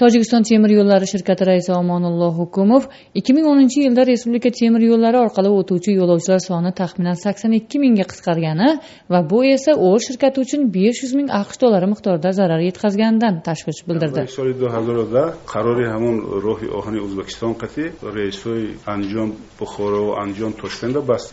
Tojikiston temir yo'llari shirkati raisi Omonulloh Hukumov 2010-yilda respublika temir yo'llari orqali o'tuvchi yo'lovchilar soni taxminan 82 mingga qisqargani va bu esa o'z shirkati uchun 500 ming AQSh dollari miqdorida zarar yetkazganidan tashvish bildirdi. So'li 2010 qarori hamon ro'hi ohani O'zbekiston qati reisoi Andijon, Buxoro va Andijon Toshkentda bas.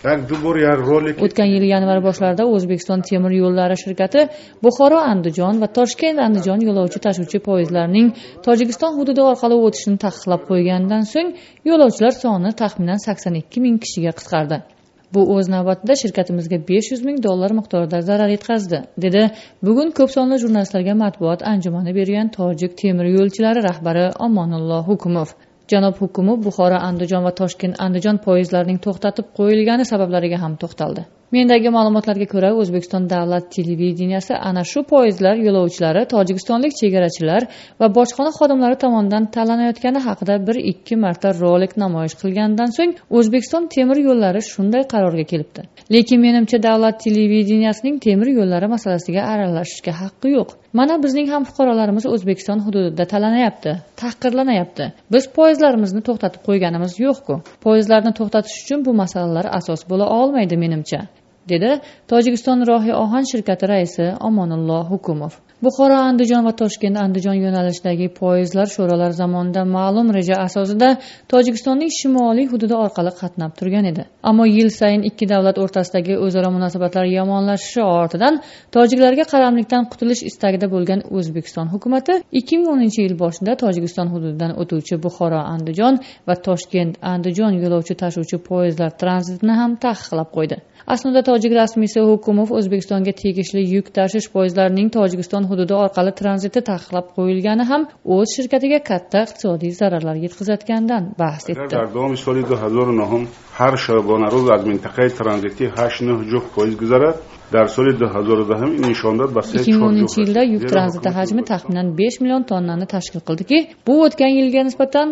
O'tgan yil yanvar boshlarida O'zbekiston temir yo'llari shirkati Buxoro Andijon va Toshkent Andijon yo'lovchi tashuvchi poyezdlarining Tojikiston hududi orqali o'tishini taqiqlab qo'ygandan so'ng yo'lovchilar soni taxminan 82 ming kishiga qisqardi. Bu o'z navbatida shirkatimizga 500 ming dollar miqdorida zarar yetkazdi, dedi bugun ko'p sonli jurnalistlarga matbuot anjumani bergan Tojik temir yo'lchilari rahbari Omonulloh Hukumov. Janob Hukumov Buxoro Andijon va Toshkent Andijon poyezdlarining to'xtatib qo'yilgani sabablariga ham to'xtaldi. Mendagi ma'lumotlarga ko'ra, O'zbekiston davlat televideniyasi ana shu poyezdlar yo'lovchilari tojikistonlik chegarachilar va bojxona xodimlari tomonidan tanlanayotgani haqida 1-2 marta rolik namoyish qilgandan so'ng O'zbekiston temir yo'llari shunday qarorga kelibdi. Lekin menimcha davlat televideniyasining temir yo'llari masalasiga aralashishga haqqi yo'q. Mana bizning ham fuqarolarimiz O'zbekiston hududida tanlanayapti, tahqirlanayapti. Biz poyezdlarimizni to'xtatib qo'yganimiz yo'q-ku. Poyezdlarni to'xtatish uchun bu masalalar asos bo'la olmaydi menimcha, dedi Tojikiston Rohi Ohan shirkati raisi Omonulloh Hukumov. Buxoro Andijon va Toshkent Andijon yo'nalishidagi poyezdlar sho'rolar zamonida ma'lum reja asosida Tojikistonning shimoliy hududi orqali qatnab turgan edi. Ammo yil sayin ikki davlat o'rtasidagi o'zaro munosabatlar yomonlashishi ortidan tojiklarga qaramlikdan qutulish istagida bo'lgan O'zbekiston hukumatı 2010-yil boshida Tojikiston hududidan o'tuvchi Buxoro Andijon va Toshkent Andijon yo'lovchi tashuvchi poyezdlar tranzitini ham taqiqlab qo'ydi. Aslida tojik rasmiysi Hukumov O'zbekistonga tegishli yuk tashish poyezdlarining Tojikiston hududi orqali tranziti taqiqlab qo'yilgani ham o'z shirkatiga katta iqtisodiy zararlar yetkazayotganidan bahs etdi. در دوام سال 2009 هر شبانه روز از منطقه ترانزیتی 8-9 جفت پاییز گذرد. در سال 2010 این نشان داد با 2010-yilda yuk tranziti hajmi taxminan 5 million tonnani tashkil qildiki, bu o'tgan yilga nisbatan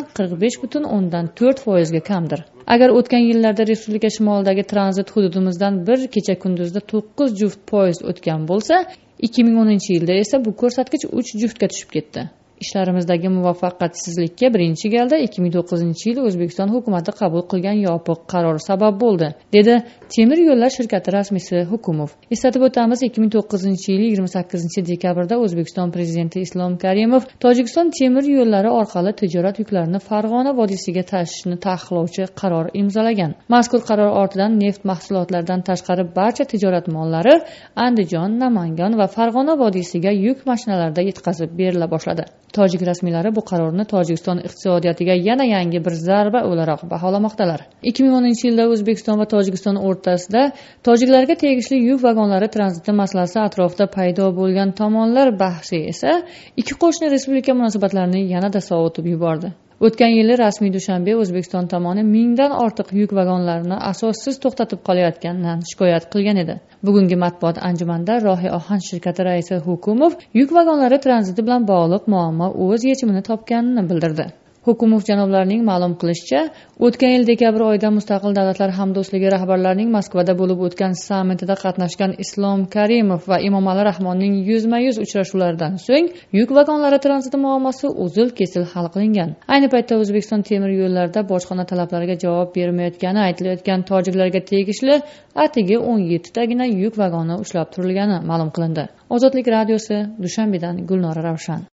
45,4% ga kamdir. Agar o'tgan yillarda respublika shimolidagi tranzit hududimizdan bir kecha kunduzda 9 juft poyezd o'tgan bo'lsa, 2010-yilda esa bu ko'rsatkich 3 juftga tushib ketdi. Ishlarimizdagi muvaffaqiyatsizlikka birinchi galda 2009-yil O'zbekiston hukumati qabul qilgan yopiq qaror sabab bo'ldi, dedi temir yo'llar shirkati rasmiysi Hukumov. Eslatib o'tamiz, 2009-yil 28-dekabrda O'zbekiston prezidenti Islom Karimov Tojikiston temir yo'llari orqali tijorat yuklarini Farg'ona vodiysiga tashishni taqiqlovchi qaror imzolagan. Mazkur qaror ortidan neft mahsulotlaridan tashqari barcha tijorat mollari Andijon, Namangan va Farg'ona vodiysiga yuk mashinalarida yetkazib berila boshladi. Tojik rasmiylari bu qarorni Tojikiston iqtisodiyotiga yana yangi bir zarba o'laroq baholamoqdalar. 2010-yilda O'zbekiston va Tojikiston o'rtasida tojiklarga tegishli yuk vagonlari tranziti masalasi atrofida paydo bo'lgan tomonlar bahsi esa ikki qo'shni respublika munosabatlarini yanada sovutib yubordi. O'tgan yili rasmiy Dushanbe O'zbekiston tomoni 1000 dan ortiq yuk vagonlarini asossiz to'xtatib qolayotganidan shikoyat qilgan edi. Bugungi matbuot anjumanida Rohi Ohan shirkati raisi Hukumov yuk vagonlari tranziti bilan bog'liq muammo o'z yechimini topganini bildirdi. Hukumov janoblarining ma'lum qilishicha, o'tgan yil dekabr oyida Mustaqil davlatlar hamdo'stligi rahbarlarining Moskvada bo'lib o'tgan sammitida qatnashgan Islom Karimov va Emomali Rahmonning yuzma-yuz uchrashuvlaridan so'ng yuk vagonlari tranziti muammosi uzil-kesil hal qilingan. Ayni paytda O'zbekiston temir yo'llarida bojxona talablariga javob bermayotgani aytilayotgan tojiklarga tegishli atigi 17 tagina yuk vagoni ushlab turilgani ma'lum qilindi. Ozodlik radiosi, Dushanbedan Gulnora Ravshan.